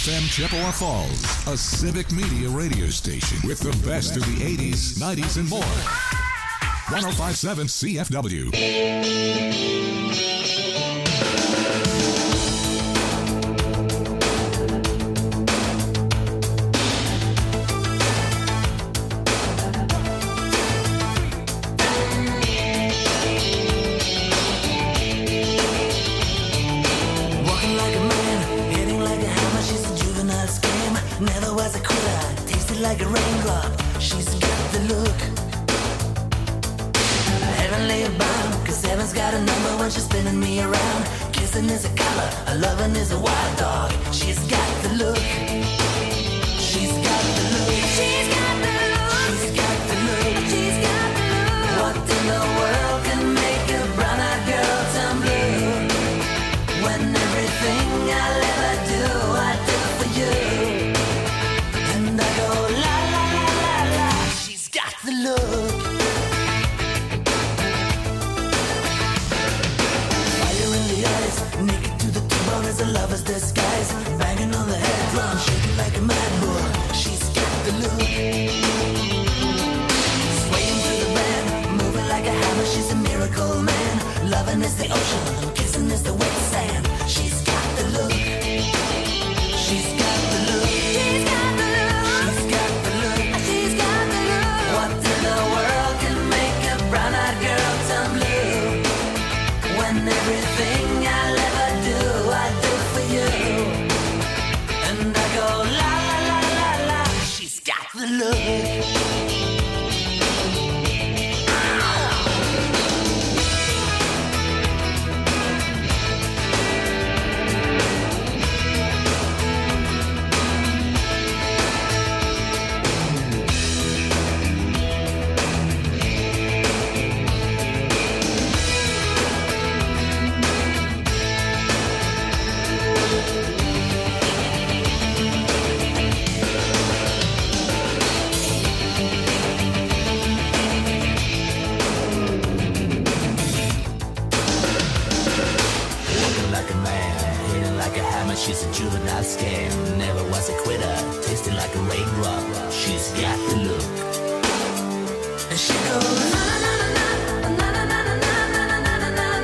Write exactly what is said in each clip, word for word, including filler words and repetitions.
F M Chippewa Falls, a civic media radio station with the best of the eighties, nineties, and more. one oh five point seven C F W. Like a raindrop, she's got the look. Heavenly bound, cause heaven's got a number when she's spinning me around. Kissing is a color, a loving is a wild dog. She's got the look. She's got the look. She's got the look. She's got the look. She's got the look. What in the world can make a brown-eyed girl turn blue? When everything I'll ever do, I do for you. And I go la la la la la. She's got the look. Fire in the eyes, naked to the bone as a lover's disguise. Banging on the head drum, shaking like a mad bull. She's got the look. Swaying through the band, moving like a hammer. She's a miracle man. Loving is the ocean, kissing is the wet sand. She's got the look. She's got the look. She's got the look. She's got the look. She's got the look. What in the world can make a brown-eyed girl turn blue? When everything I'll ever do, I do for you. And I go la la la la la. She's got the look. She's a juvenile scam, never was a quitter, tasting like a raindrop. She's got the look. And she goes na na na na na na na na na na na na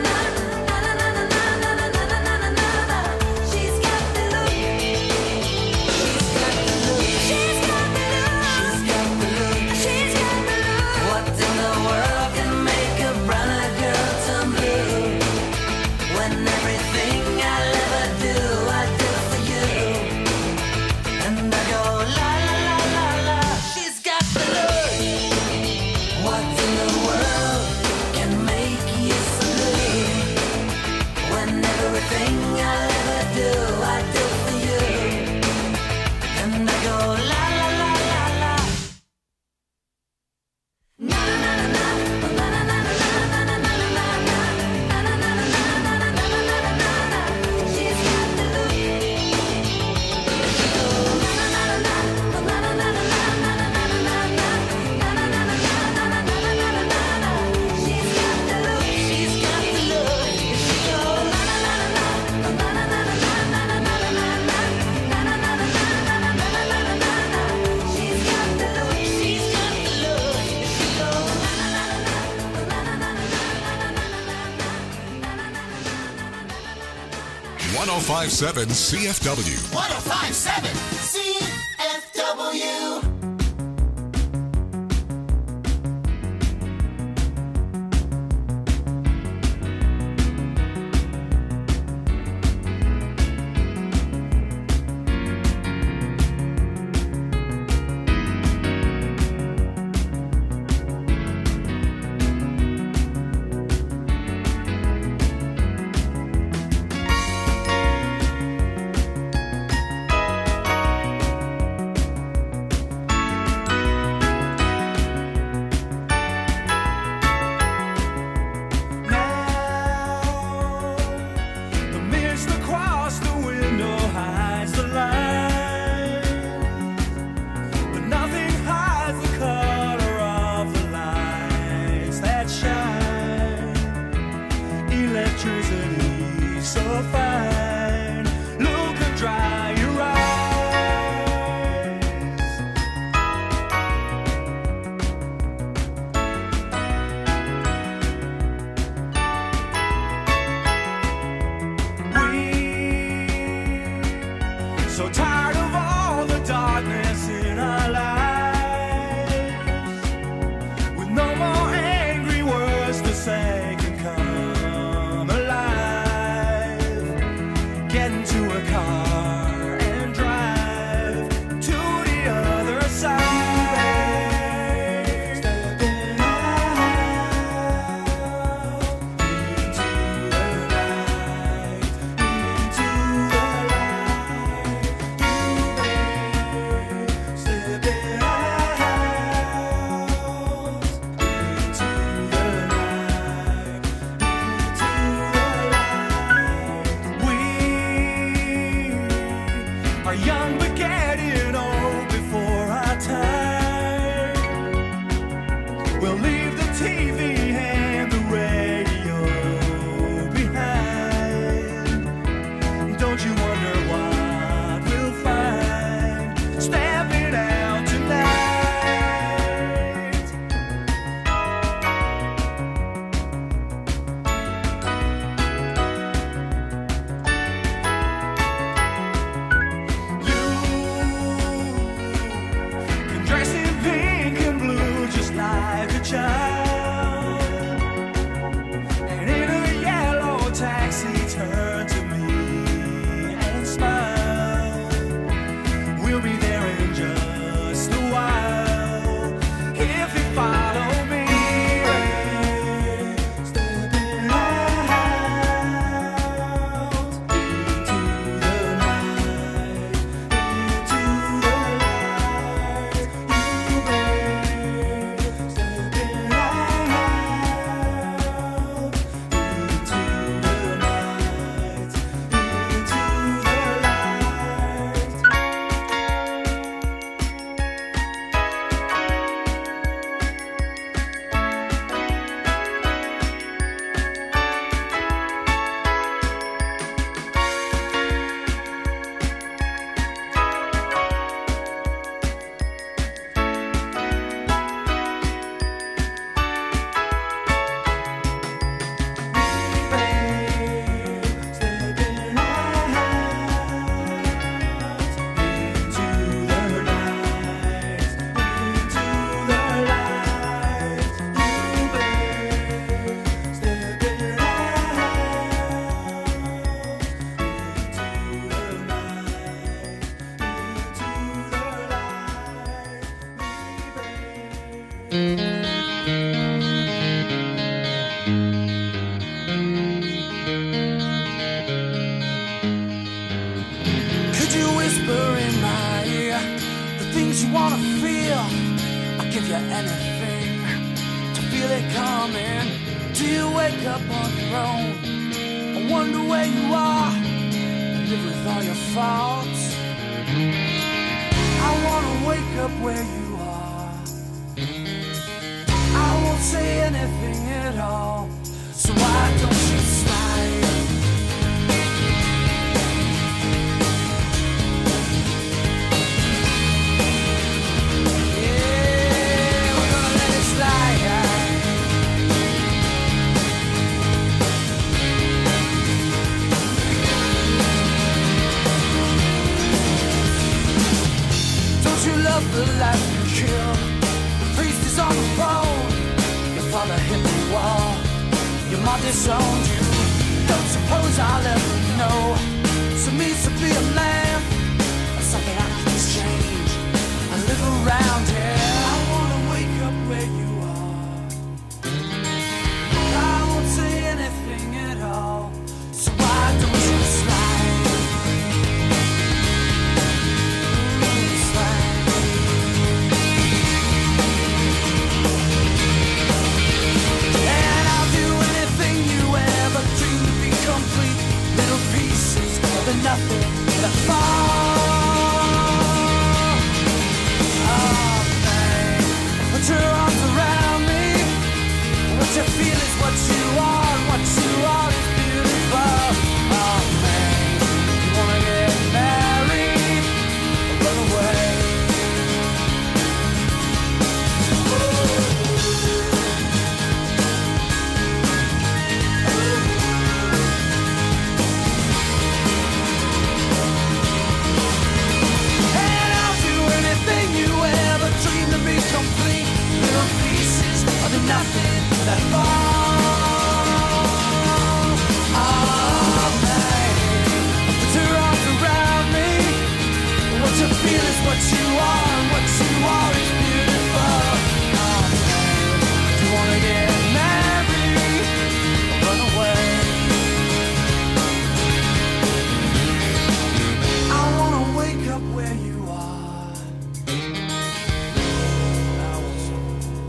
na. She's got the look. She's got the look. She's got the look. She's got the look. She's got the look. What in the world can make a brown-eyed girl turn blue? When everything I'll ever do, I do for you. And I go la la la la la. She's got the look. What in the world can make you so blue? When everything I'll ever do, I do for you. And I go la la la la la. Na na na na na na na na na na na na na. She's got the look. She goes na na na na na na na na na na na. She's got the look. She's got the look. She goes na na na na na na na na na na na na. She's got the look. She's got the look. She goes na na na na na na na. one oh five point seven C F W. one oh five point seven C F W. Our young but getting old before our time. We'll leave the T V and the radio behind. Don't you wonder what we'll find stepping out tonight? You can dress in pink and blue just like a child, and in a yellow taxi turn to me and smile. We'll be there in just a while if you follow me. Stepping out into the night, into the light. You babe, stepping out into the night, into the light. Could you whisper in my ear the things you wanna feel? I'll give you anything to feel it coming. Do you wake up on your own? I wonder where you are and live with all your faults. I wanna wake up where you are. I won't say anything at all. So why don't you slide? Yeah, we're gonna let it slide. Don't you love the life you kill? The priest is on the phone. Your father hit the wall. Your mom disowned you. Don't suppose I'll ever know. So means to be a man, or something I can exchange. I live around here. I wanna wake up where you are. I won't say anything at all. So why don't you slide? Slide. And I'll do anything you ever dreamed to be complete. Little pieces of the nothing that fall. Oh, babe, put your arms around me. What you feel is what you are, and what you are is beautiful. Oh, man, you wanna get married or run away? And I'll do anything you ever dreamed to be complete. Little pieces of the nothing that fall. Oh, babe, put your arms around me. What you feel is what you are, and what you are is beautiful. Oh, babe, do you wanna get married or run away? I wanna wake up where you are. I want some.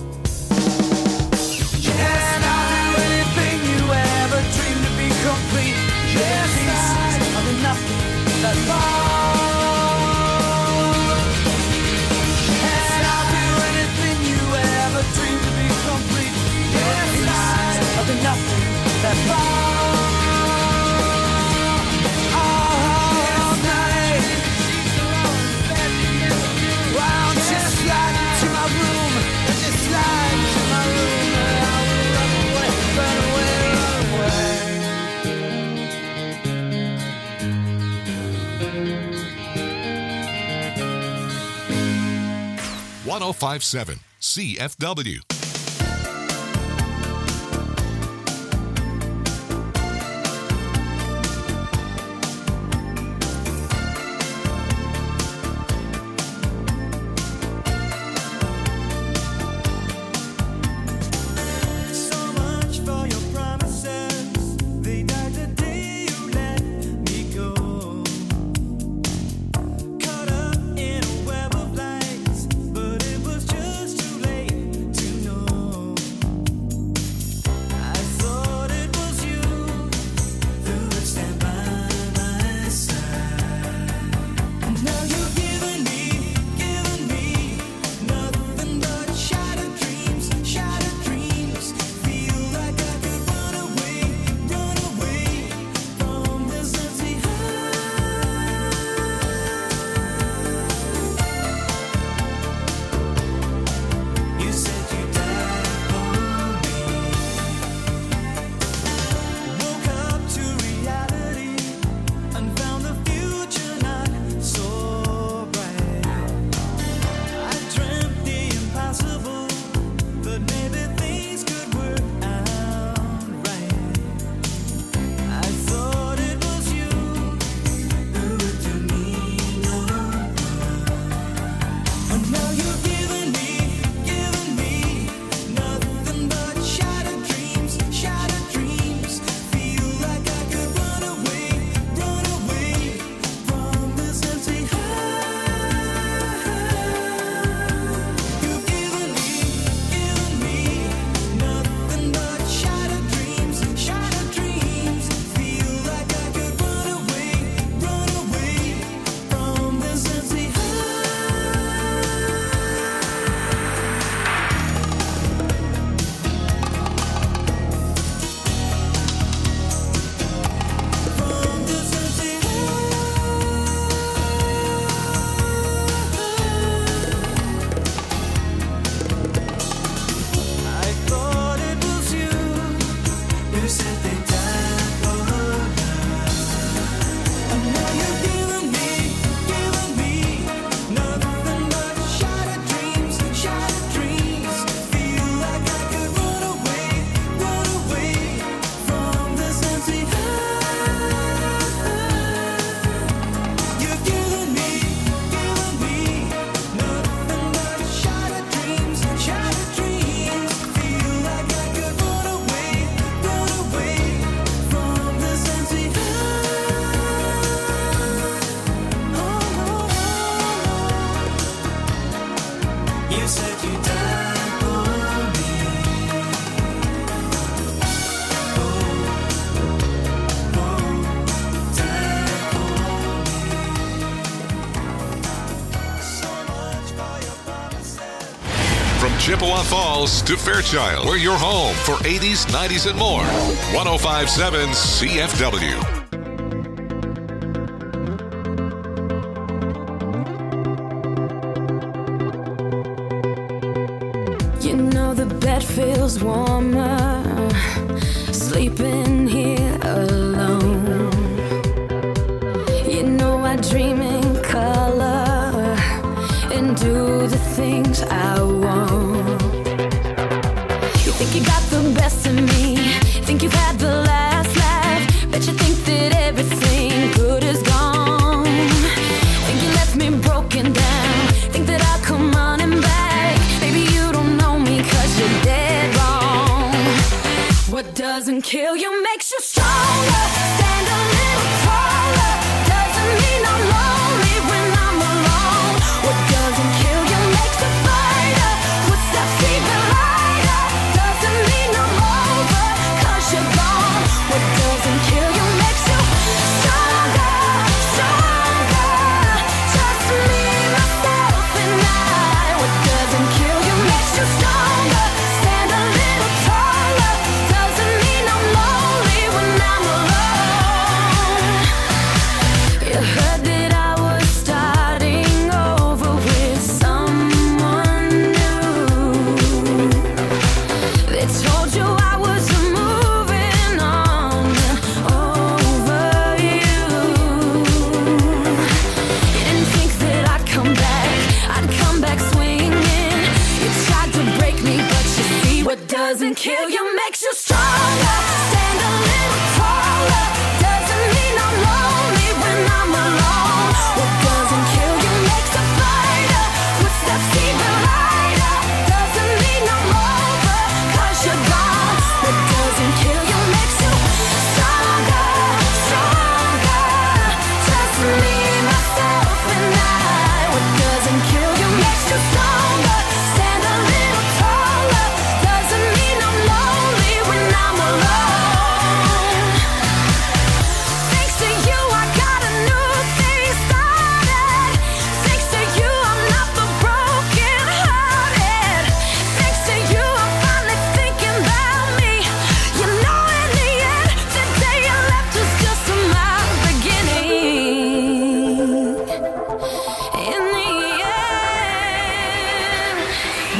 Yes, I'll do anything you ever dreamed to be complete. Yes, pieces of the nothing that fall. one oh five point seven C F W. So much for your promises. They died the day you let me go. Caught up in a web of lights, but it was just too late to know. I thought it was you who would stand by my side. And now you've given me, given me nothing but shattered dreams, shattered dreams. Feel like I could run away, run away from this empty heart. You said you died for me. Woke up to reality and found the future not so bright. I dreamt the impossible, but maybe things could work out right. I thought it was you who would do me no harm. And now you've given me, given me nothing but shattered dreams, shattered dreams. Feel like I could run away, run away from this empty heart. You've given me, given me nothing but shattered dreams, shattered dreams. Feel like I could run away, run away from this empty heart. From this empty I thought it was you who said they died for love. And now you've given me, given me nothing but shattered dreams, shattered dreams. Feel like I could run away, run away from this empty heart. You've given me, given me nothing but shattered dreams, shattered dreams. Feel like I could run away, run away from this empty heart. You said you died for me. Oh, oh, died for me. So much for your promises. From Chippewa Falls to Fairchild, we're your home for eighties, nineties, and more. one oh five point seven C F W. You know the bed feels warmer, sleeping here alone. You know I dream in color and do the things I want. You think you got the best of me, think you've had the last laugh, bet you think that everything good is gone. Think you left me broken down, think that I'll come running back. Baby, you don't know me 'cause you're dead wrong. What doesn't kill you makes you stronger. Stand a little taller. Doesn't mean I'm lonely when I'm alone. What doesn't kill you makes a fighter. Footsteps even lighter. Doesn't mean I'm over 'cause you're gone. What doesn't kill you makes you stronger, stronger. Just me, myself, and I. What doesn't kill you makes you stronger. Stand a little taller. Doesn't mean I'm lonely when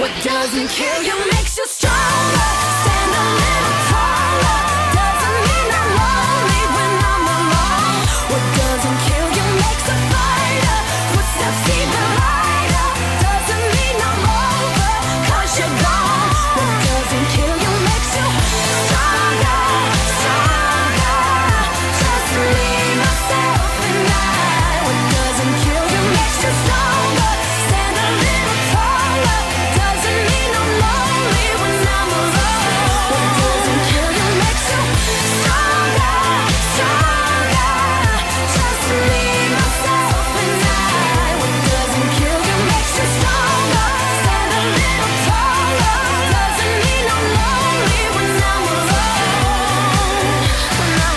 What doesn't kill you makes you stronger. Stand a little taller. Doesn't mean I'm lonely when I'm alone. What doesn't kill you makes a fighter. Footsteps even lighter. Doesn't mean I'm over, 'cause you're gone. What doesn't kill you makes you stronger, stronger. Just me, myself, and I. What doesn't kill you makes you stronger. Stand a little taller. Doesn't mean I'm lonely when I'm alone. What doesn't kill you makes you stronger, stronger. Just me, myself, and I. What doesn't kill you makes you stronger. Stand a little taller. Doesn't mean I'm lonely when I'm alone. When I'm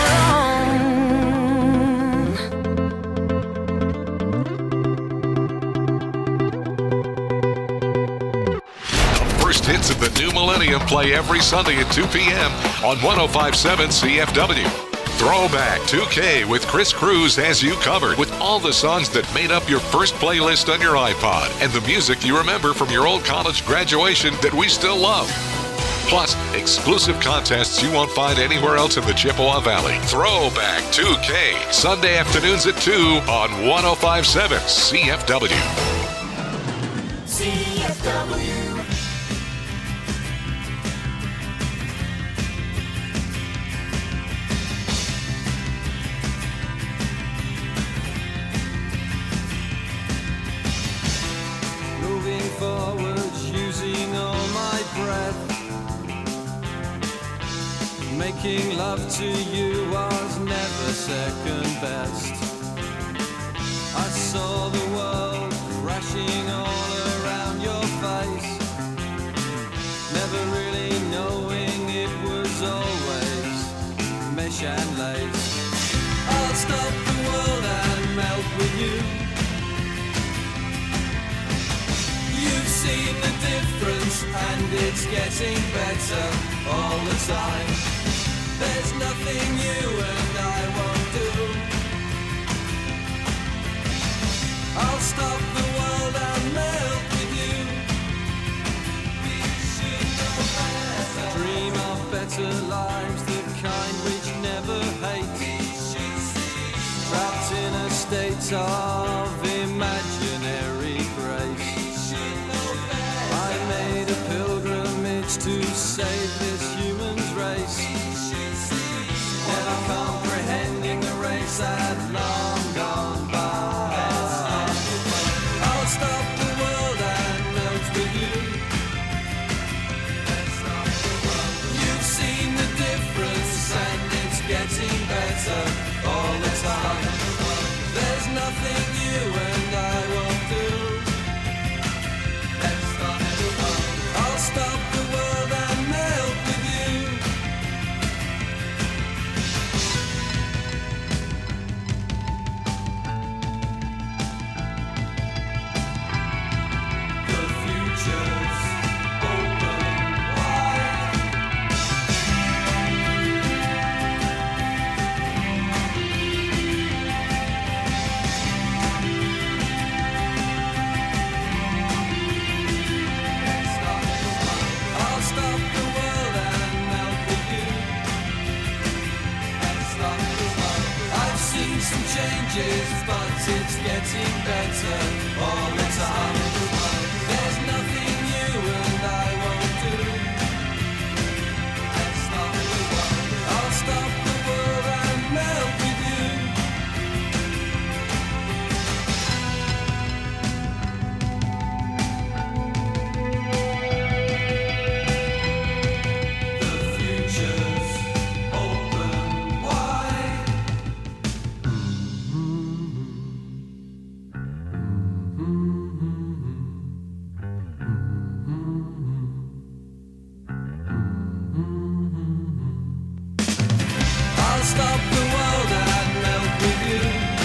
First hits of the new millennium play every Sunday at two p.m. on one oh five point seven C F W. Throwback two K with Chris Cruz has you covered with all the songs that made up your first playlist on your iPod and the music you remember from your old college graduation that we still love. Plus, exclusive contests you won't find anywhere else in the Chippewa Valley. Throwback two K, Sunday afternoons at two on one oh five point seven C F W. C F W. Moving forwards, using all my breath. Making love to you was never second best. I saw the world crashing all around your face. Never really knowing it was always mesh and lace. I'll stop the world and melt with you. You've seen the difference and it's getting better all the time. There's nothing you and I won't do. I'll stop the world and melt with you. We should know better. Dream of better lives, the kind which never hate. Trapped in a state of imaginary grace. I made a pilgrimage to save this human's race. Never comprehending the race had long gone by. I'll stop the world and melt with you. You've seen the difference and it's getting better all the time. There's nothing you and I won't do. I'll stop the world and melt with you. The future's open wide. I'll stop the world and melt with you. I've seen some changes, but it's getting better all the time. There's nothing you and I won't do. I'll stop the world and melt with you. The future's open wide. I'll stop the world and melt with you.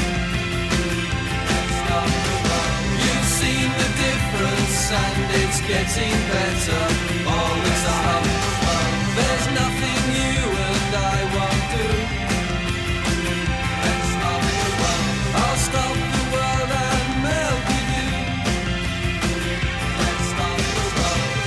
You've seen the difference and it's getting better all the time. There's nothing you and I won't do. I'll stop the world and melt with you.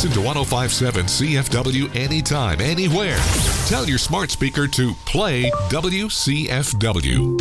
Listen to one oh five point seven C F W anytime, anywhere. Tell your smart speaker to play W C F W.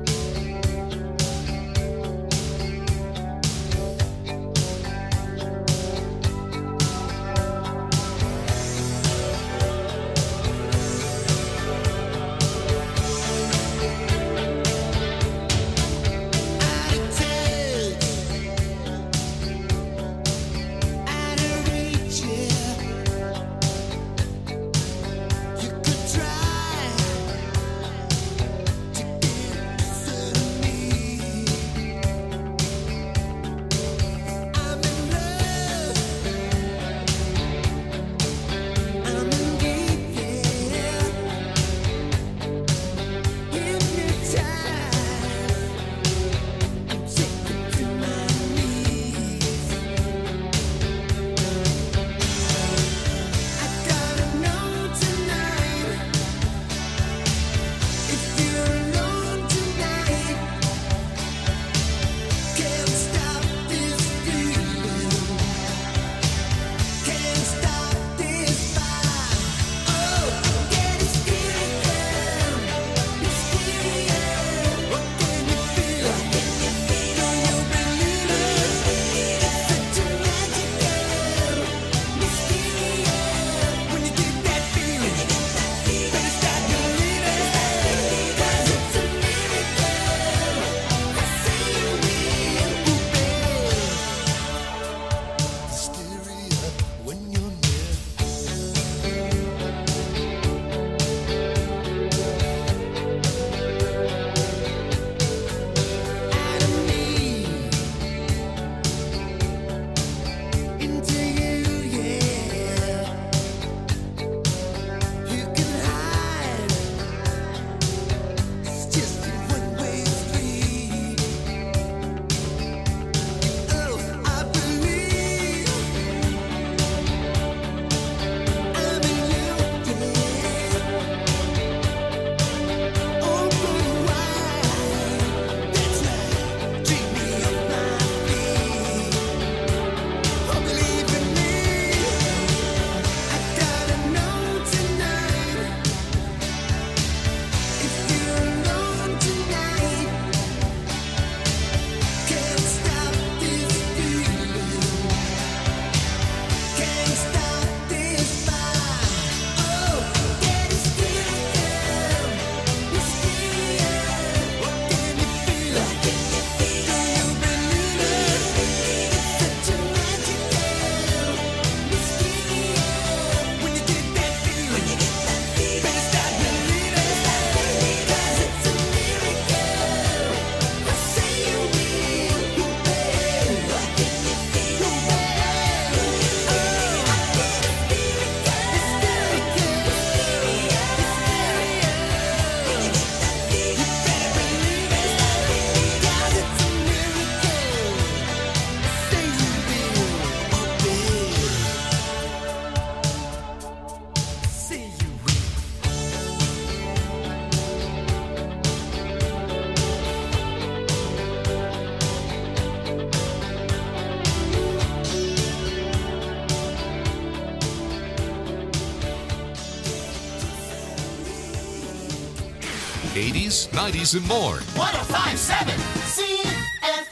eighties, nineties, and more. one oh five point seven C F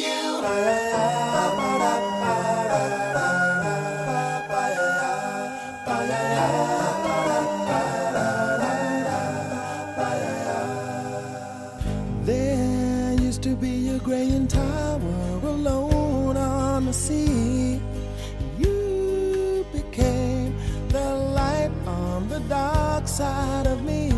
W. There used to be a graying tower alone on the sea. You became the light on the dark side of me.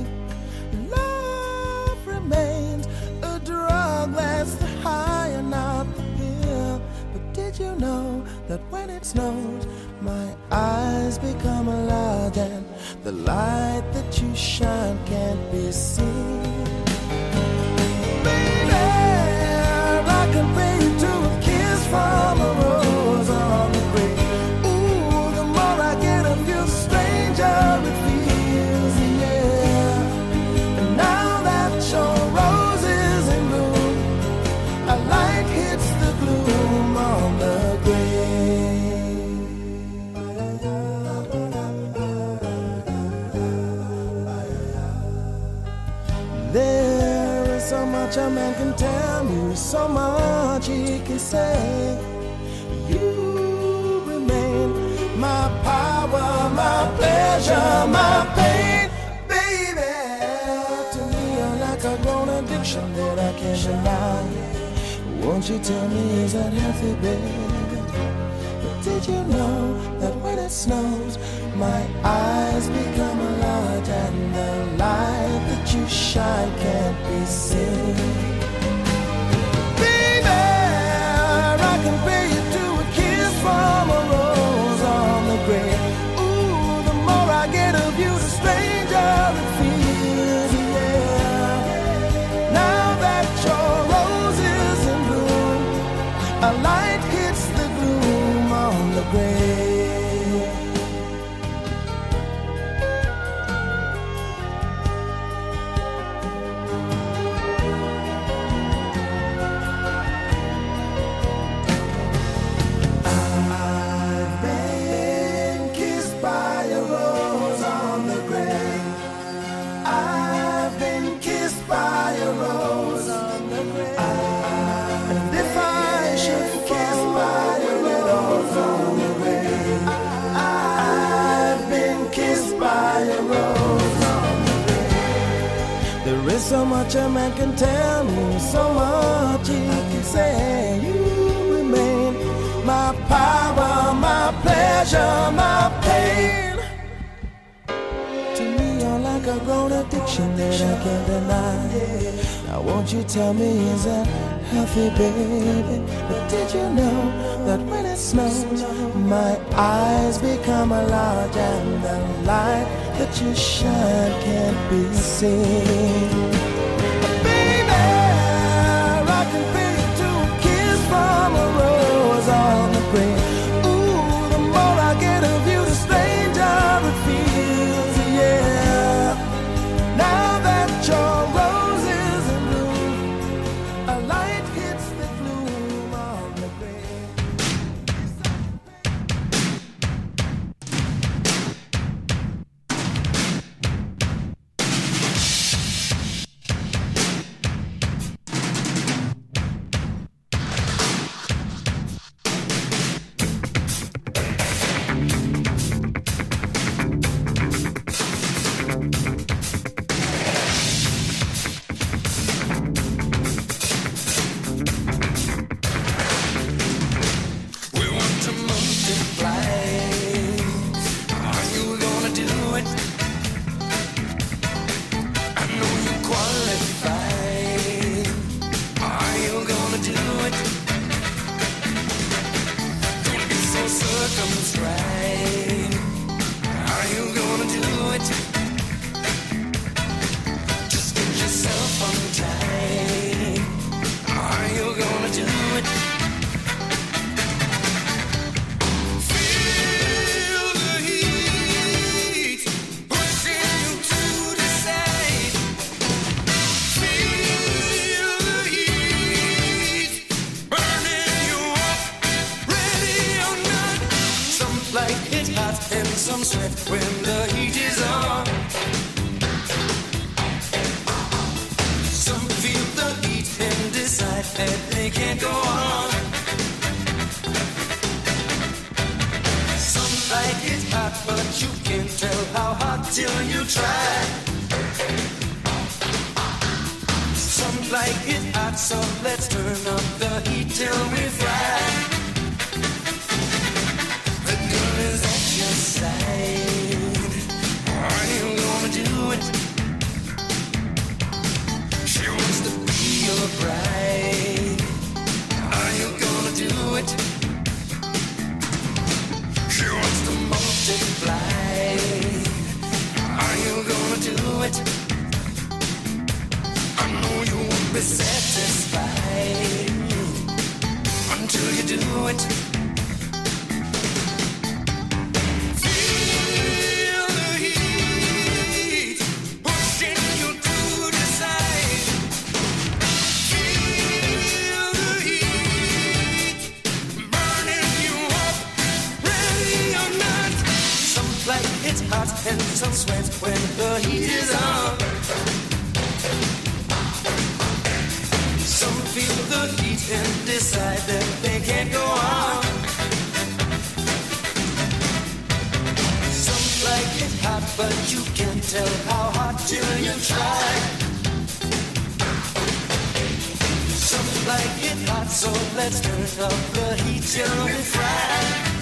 Love remains a drug that's the high and not the pill. But did you know that when it snows, my eyes become large and the light that you shine can't be seen? I can pay you to a kiss from a rose on the grave. Ooh, the more I get of you, stranger it feels, yeah. And now that your rose is in bloom, a light hits the gloom on the grave. much a man can tell me, so much he can say. You remain my power, my pleasure, my pain, baby. To me, you're like a grown addiction that I can't deny. Won't you tell me, is that healthy, baby? But did you know that when it snows, my eyes become large and the light that you shine can't be seen? Baby, I can pay you to a kiss from a rose on the grave. Ooh, the more I get of you, the stranger it feels, yeah. Now that your rose is in bloom, a light hits the gloom on the grave. So much a man can tell me, so much he can say. You remain my power, my pleasure, my pain. To me, you're like a grown addiction that I can't deny. Now won't you tell me, is that healthy, baby? But did you know that when it snows, my eyes become large and the light that you shine can't be seen? From a rose on the grave. Ooh, the more I get of you, the stranger it feels, yeah. Now that your rose is in bloom, a light hits the gloom on the sweat when the heat is on. and decide that they can't go on. Some like it hot, but you can't tell how hot till you try. Some like it hot, so let's turn up the heat till we fry.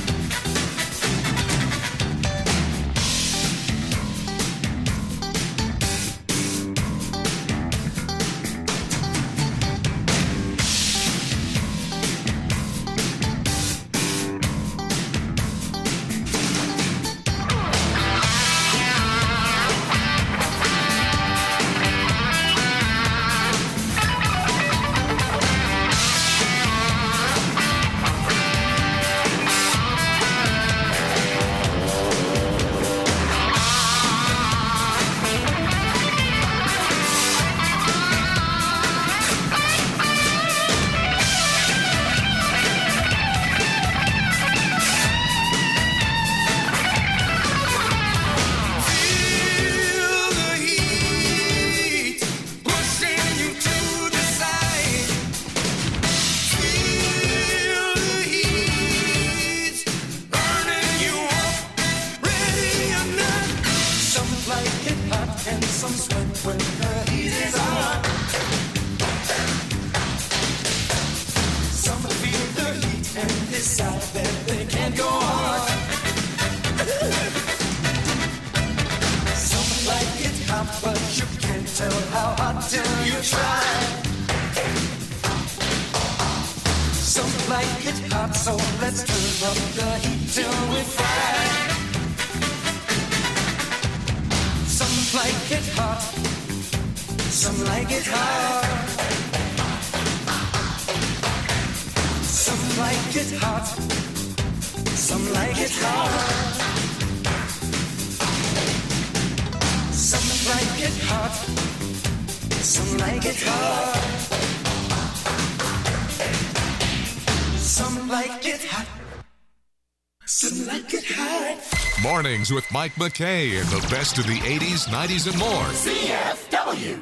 Mornings with Mike McKay and the best of the eighties, nineties, and more. C F W.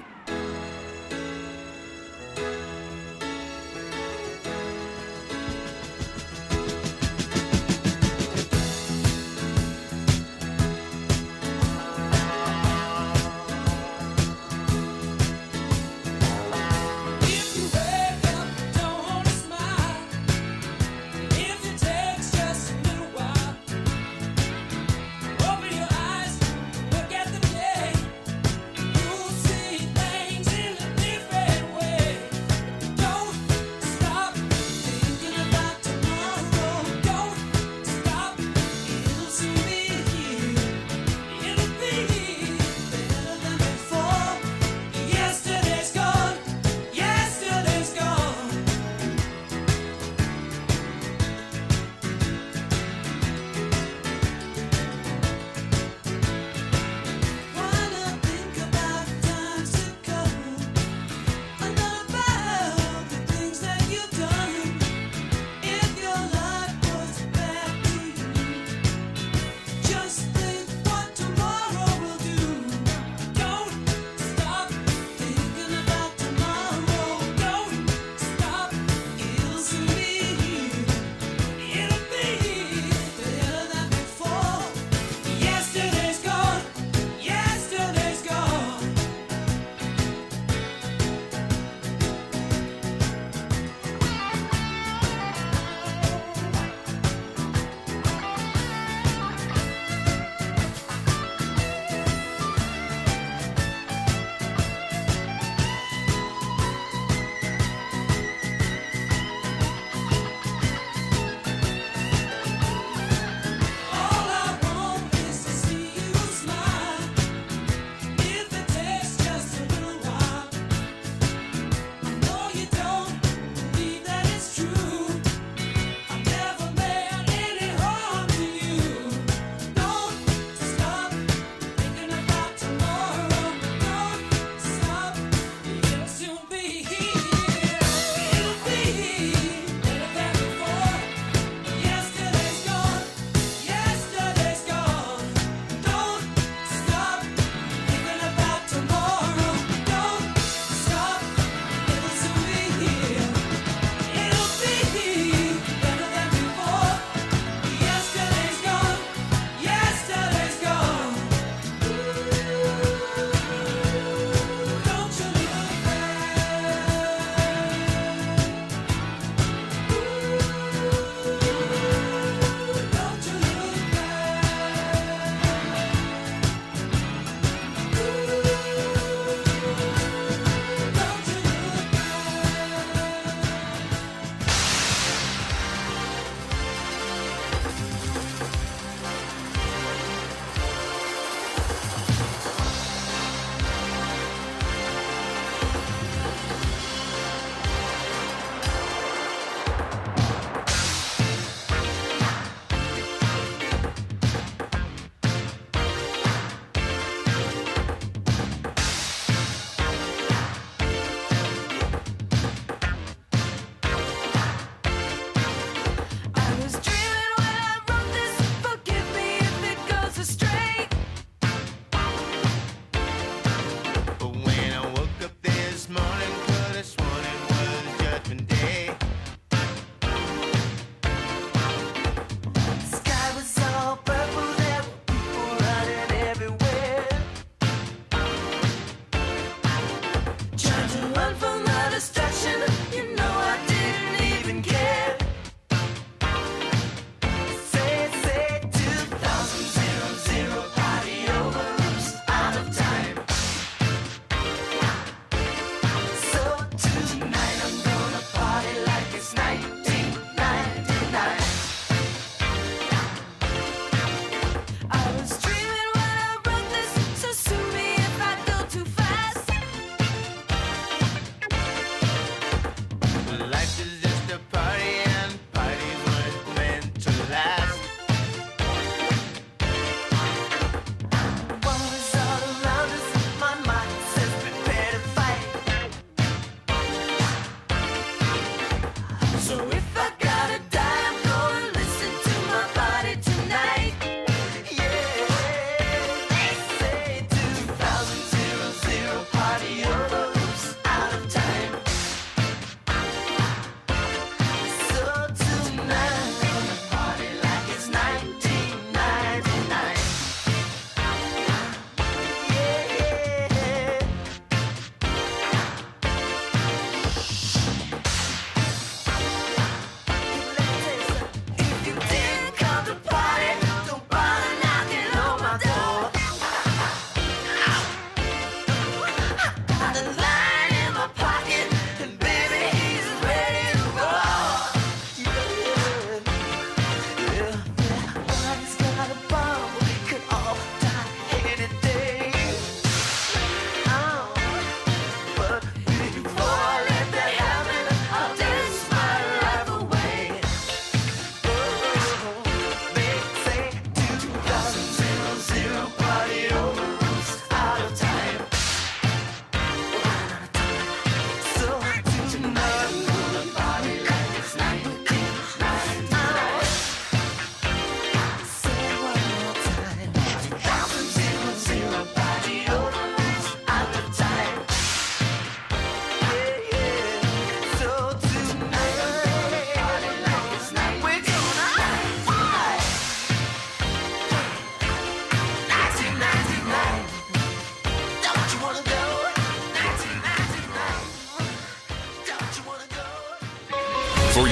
Open your eyes, look at the day. You'll see that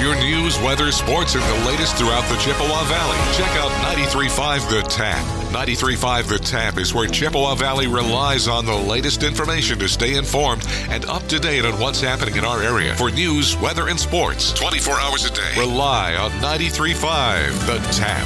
your news, weather, sports, and the latest throughout the Chippewa Valley. Check out ninety-three point five The Tap. ninety-three point five The Tap is where Chippewa Valley relies on the latest information to stay informed and up to date on what's happening in our area. For news, weather, and sports, twenty-four hours a day. Rely on ninety-three point five The Tap.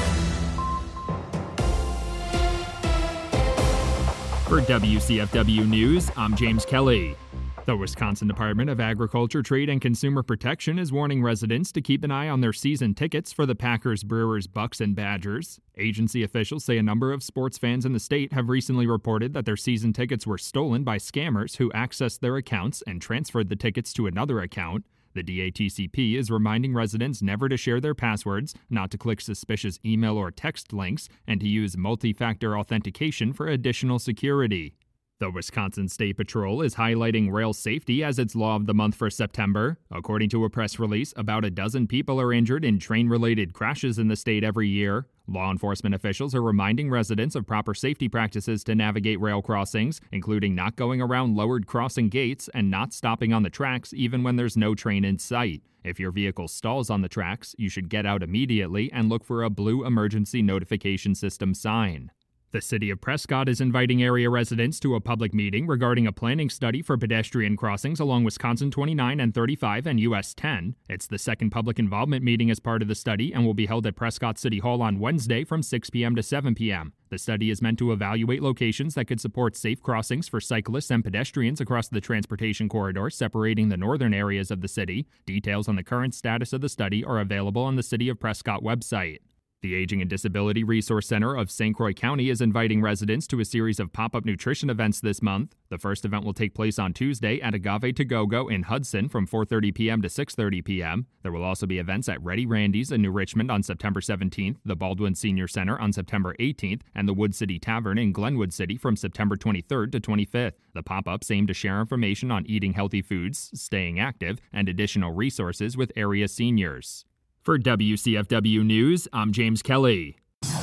For W C F W News, I'm James Kelly. The Wisconsin Department of Agriculture, Trade, and Consumer Protection is warning residents to keep an eye on their season tickets for the Packers, Brewers, Bucks, and Badgers. Agency officials say a number of sports fans in the state have recently reported that their season tickets were stolen by scammers who accessed their accounts and transferred the tickets to another account. The D A T C P is reminding residents never to share their passwords, not to click suspicious email or text links, and to use multi-factor authentication for additional security. The Wisconsin State Patrol is highlighting rail safety as its Law of the Month for September. According to a press release, about a dozen people are injured in train-related crashes in the state every year. Law enforcement officials are reminding residents of proper safety practices to navigate rail crossings, including not going around lowered crossing gates and not stopping on the tracks even when there's no train in sight. If your vehicle stalls on the tracks, you should get out immediately and look for a blue emergency notification system sign. The City of Prescott is inviting area residents to a public meeting regarding a planning study for pedestrian crossings along Wisconsin twenty-nine and thirty-five and U S ten. It's the second public involvement meeting as part of the study and will be held at Prescott City Hall on Wednesday from six p.m. to seven p.m. The study is meant to evaluate locations that could support safe crossings for cyclists and pedestrians across the transportation corridor separating the northern areas of the city. Details on the current status of the study are available on the City of Prescott website. The Aging and Disability Resource Center of Saint Croix County is inviting residents to a series of pop-up nutrition events this month. The first event will take place on Tuesday at Agave To Go-Go in Hudson from four thirty p.m. to six thirty p.m. There will also be events at Ready Randy's in New Richmond on September seventeenth, the Baldwin Senior Center on September eighteenth, and the Wood City Tavern in Glenwood City from September twenty-third to twenty-fifth. The pop-ups aim to share information on eating healthy foods, staying active, and additional resources with area seniors. For W C F W News, I'm James Kelly.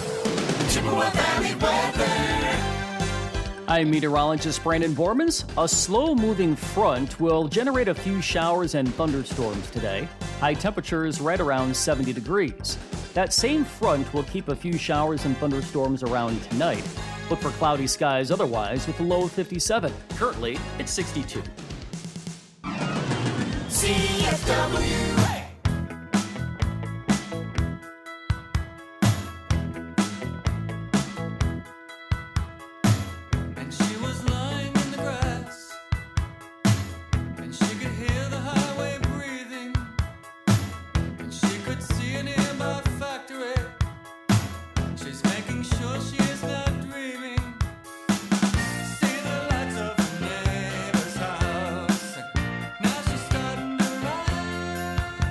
Chippewa Valley weather. I'm meteorologist Brandon Bormans. A slow-moving front will generate a few showers and thunderstorms today. High temperatures right around seventy degrees. That same front will keep a few showers and thunderstorms around tonight. Look for cloudy skies otherwise with a low of fifty-seven. Currently, it's sixty-two. C F W. And she was lying in the grass, and she could hear the highway breathing, and she could see a nearby factory. She's making sure she is not dreaming. See the lights of her neighbor's house. Now she's starting to rise.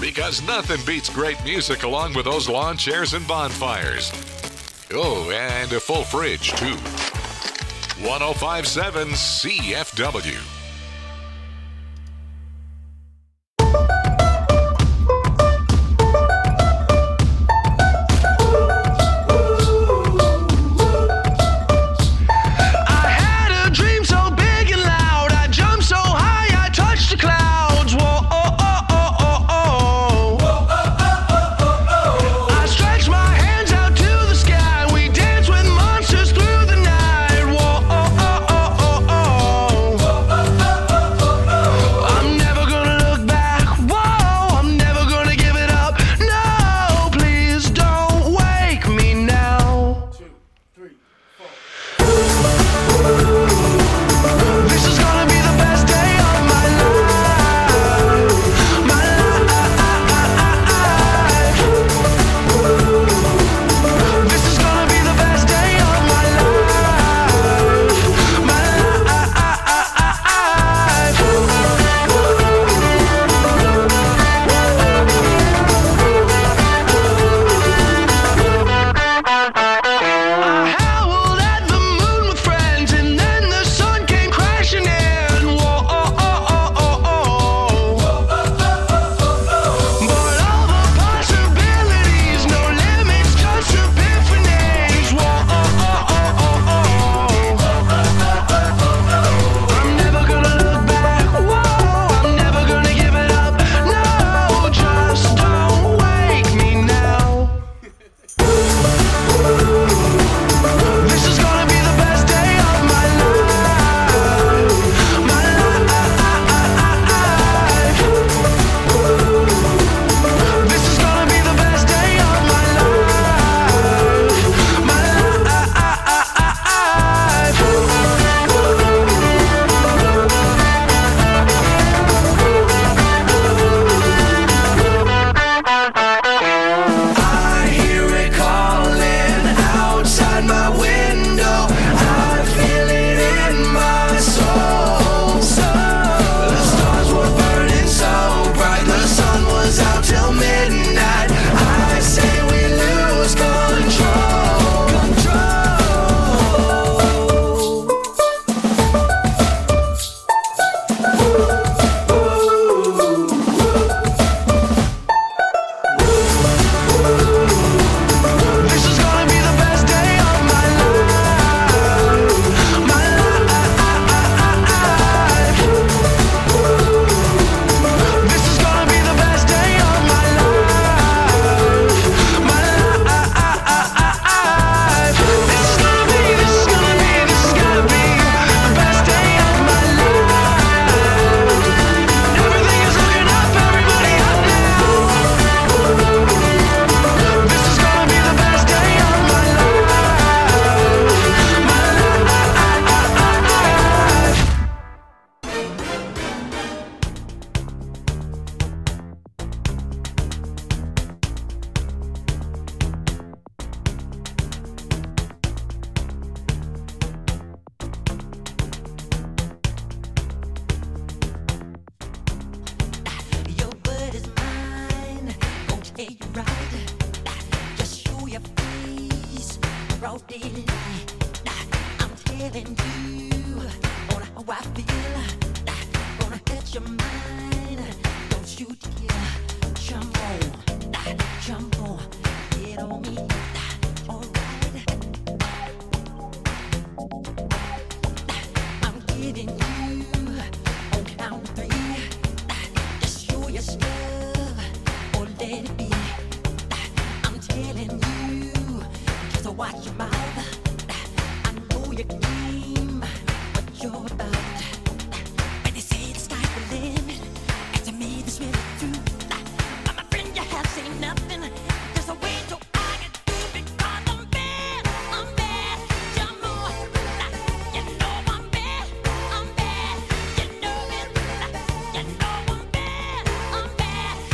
Because nothing beats great music along with those lawn chairs and bonfires. Oh, and a full fridge, too. one oh five point seven C F W.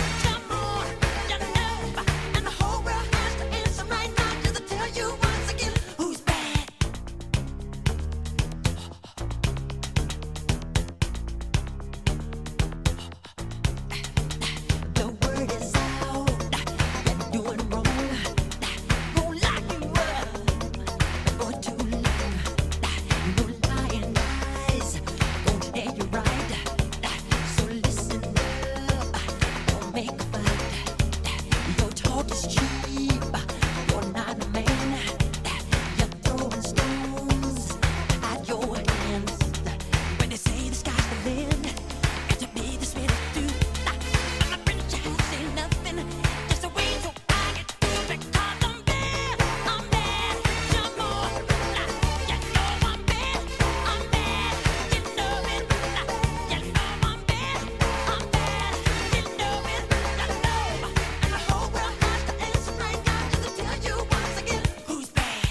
Once again make a fight. Your talk is cheap. You're not a man. You're throwing stones at your hands. When they say the sky's the limit, got to be this way to do. I'm a British, I say nothing. Just a way so I get through because I'm bad. I'm bad. Some more. You know I'm bad. I'm bad. You know it. You know I'm bad. I'm bad. You know it. You know. And the whole world has to answer right now just to tell you once again who's bad.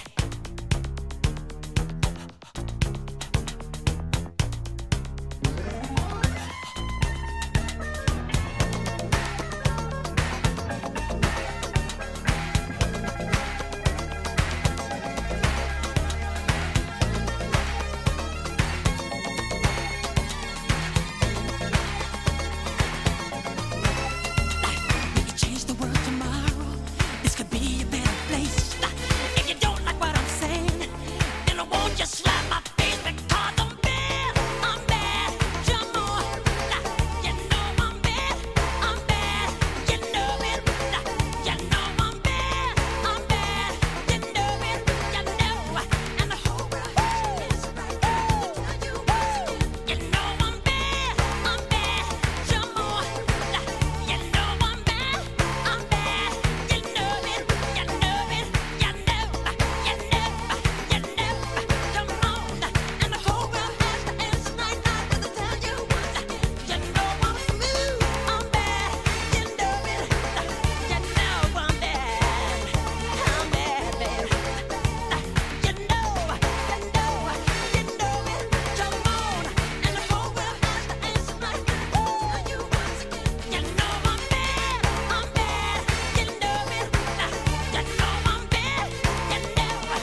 We could change the world tomorrow. This could be a better place. If you don't like what I'm saying, then I won't just slap my face because I'm bad. I'm bad. Some more. You know I'm bad. I'm bad. You know it. You know I'm bad. I'm bad. You know it. You know. And the whole world has to answer right now to tell you once again. You know I'm bad. I'm bad. Some more. You know I'm bad. I'm bad. You know it. You know it. You know. You know. You know. Come on. And the whole world has to answer right now to tell you once again. You know I'm smooth. I'm bad. You know it. You know I'm bad. I'm bad, baby. You know. You know. You know it. Come on. And the whole world has to answer right now to tell you once again. You know I'm bad. I'm bad. You know it. You know I'm bad. You know. You know I'm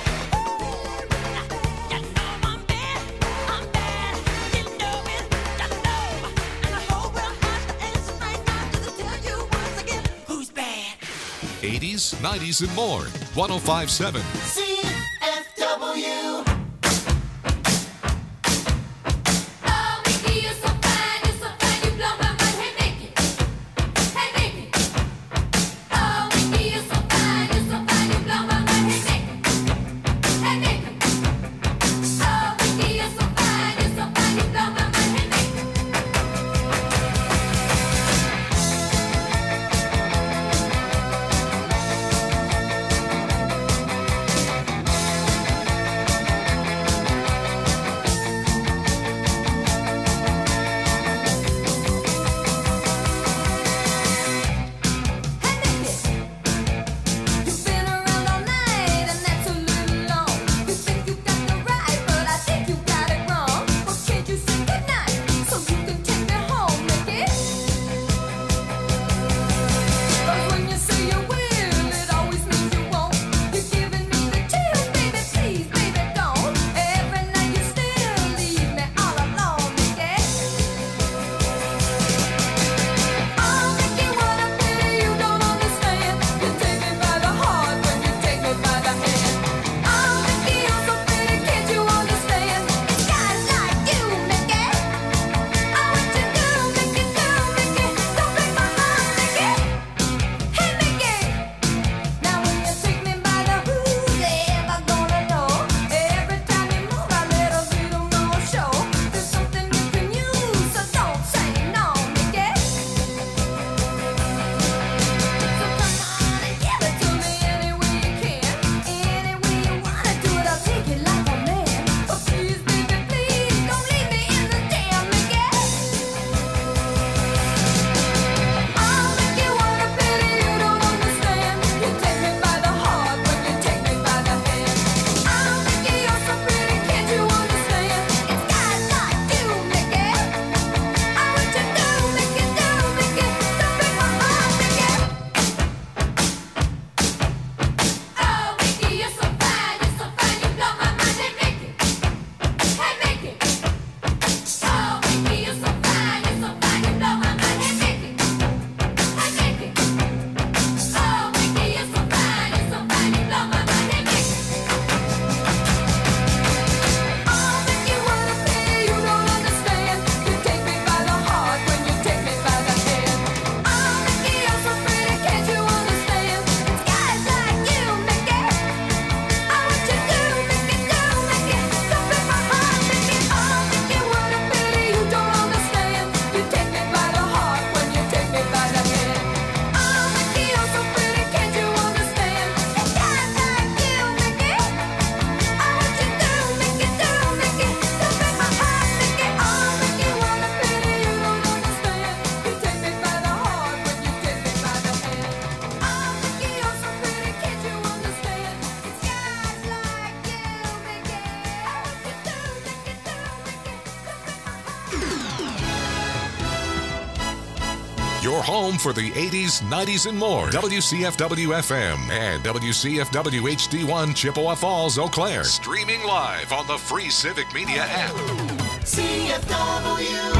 bad. I'm bad. You know it. You know. And the whole world has to answer right now to tell you once again who's bad. eighties, nineties, and more. one oh five point seven. C F W. Oh, Mickey, you're so fine, you're so fine, you blow my mind. Hey, Mickey. Hey, Mickey. Oh, Mickey, you're so fine, you're so fine, you blow my mind. Hey, Mickey. Hey, Mickey. Oh, Mickey, you're so fine, you're so fine, you blow my mind. Hey, Mickey. Your home for the eighties, nineties, and more. W C F W F M and W C F W H D one Chippewa Falls, Eau Claire. Streaming live on the free Civic Media app. C F W.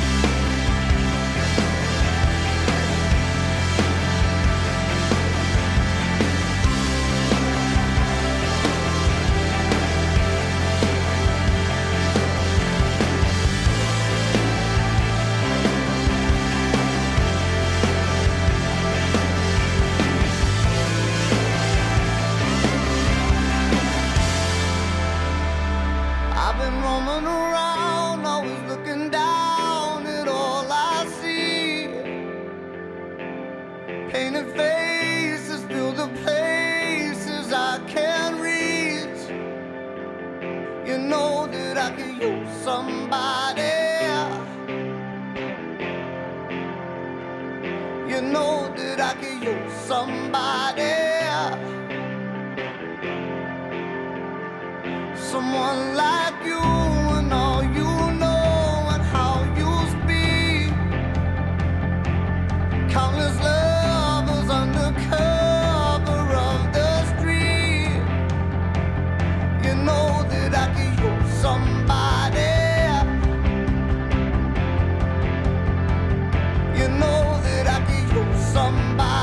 I've been roaming around, always looking down at all I see. Painted faces fill the places I can't reach. You know that I could use somebody. You know that I could use somebody. Someone like you and all you know and how you speak. Countless lovers under cover of the street. You know that I could use somebody. You know that I could use somebody.